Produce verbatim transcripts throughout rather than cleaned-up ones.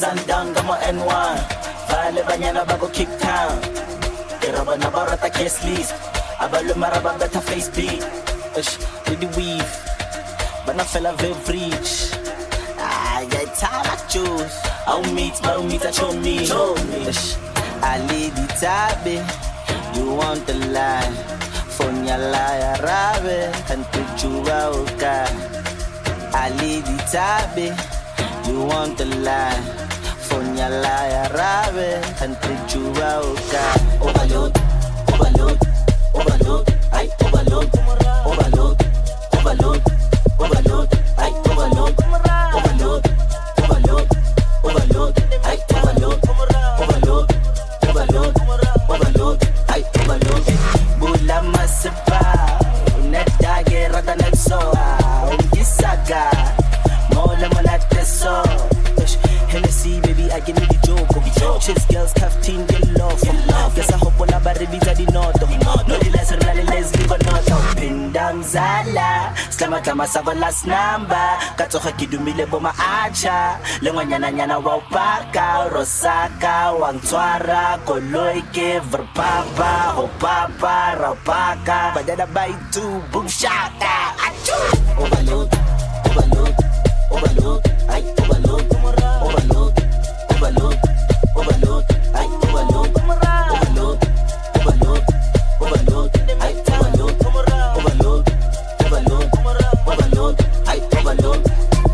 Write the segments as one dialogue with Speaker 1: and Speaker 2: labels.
Speaker 1: sundown kama N one Vale banyana bago kick town Iraba na barata case list Abalo maraba better face beat Ush, with the weave Bana fella very rich I get tired of juice I'll meet, I'll meet at your me Ush, I lead the tabe You want the line Phone ya la rabe And put you out I lead the tabe You want the line Phone ya la rabe And put you out Overload, overload, overload I overload, overload, overload, overload I overload, overload, overload, overload I overload, overload, overload, overload I overload Bula masapa Unedage rada nagsoa Ungisaga Mola malateso Hennessy baby I give me the joke Chase girls fifteen get love Guess I hope on a barry beat at the north No the lesser rally let's leave a note Pindam zala Slama kama sava last number Katoha kidumile boma acha Lengwa nyana nyana wapaka Rosaka wangtwara Koloike verpapa Hopapa rapaka Badada baitu boom shaka Achoo Overload Overload Overload I overload Overload Overload Overload I overload Overload Overload Overload I overload Overload Overload Overload I overload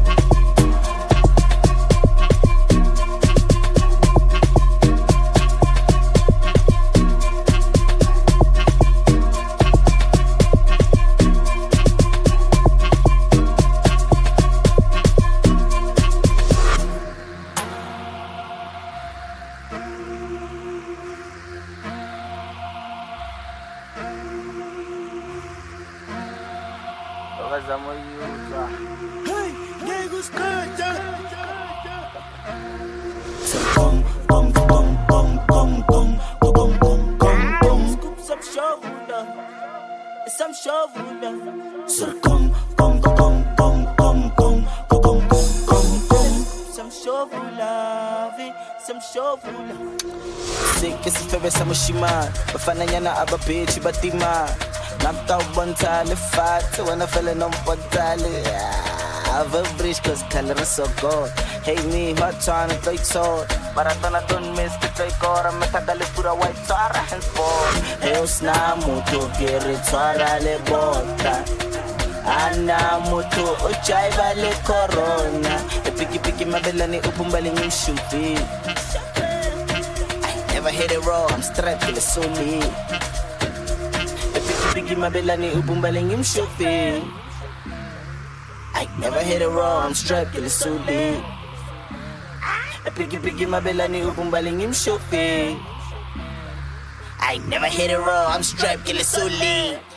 Speaker 1: Hey, niggas cut Bum, bum, bum, bum, bum, bum, bum, bum, bum, bum. Scoop some shovel, some shovel. Sir, come, come, come, come, come, come, come, come, come, come. Some shovel, some shovel. Sick is a favorite summer shima, but fanayana aba pitch, batima. Knocked out one tally fat when I fell in on one tally. I've a bridge cause color is so good. Hey me, hot trying to play sword. But I don't, I don't miss the play core. I'm a tagali pura white tar and sport. Hey, osna muto kere twara le bota. Ana muto ochai vale corona. E piki piki mabelani upumbali nishupi. I never hit it raw, I'm strapped to the sumi. Piki mabelani ubumbaling im shopping. I never hit it raw, I'm strapped to the suli. Piki piki mabelani ubumbaling im shopping. I never hit it raw, I'm strapped to the suli.